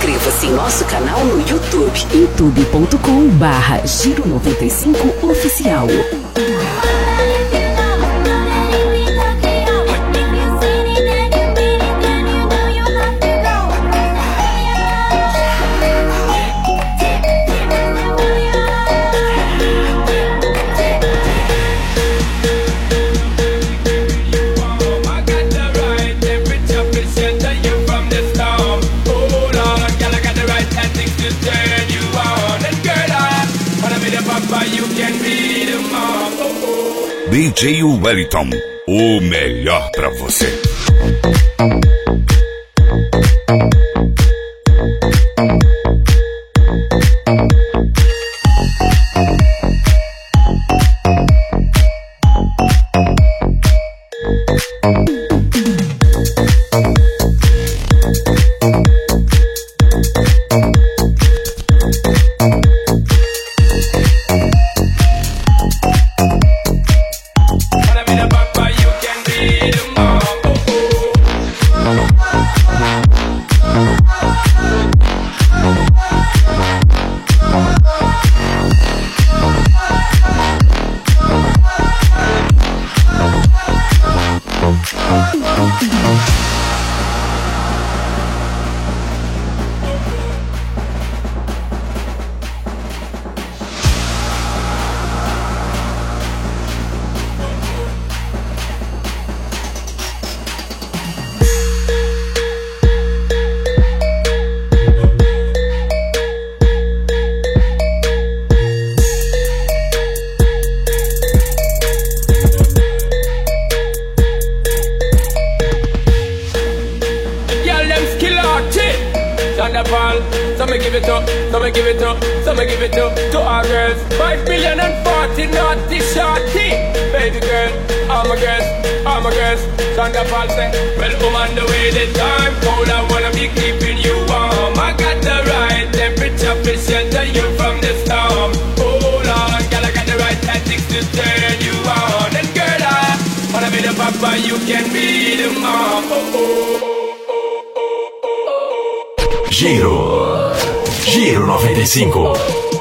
Inscreva-se em nosso canal no YouTube, youtube.com/Giro95Oficial. DJ Wellington, o melhor pra você. To our girls, 5 billion and 40 naughty shorty. Baby girl, all my girls, Sandra Paul say, well, on the way the time cold, I wanna be keeping you warm. I got the right temperature to shelter you from the storm. Hold on, girl, I got the right tactics to turn you on. And girl, I wanna be the papa, you can be the mom. Giro 95.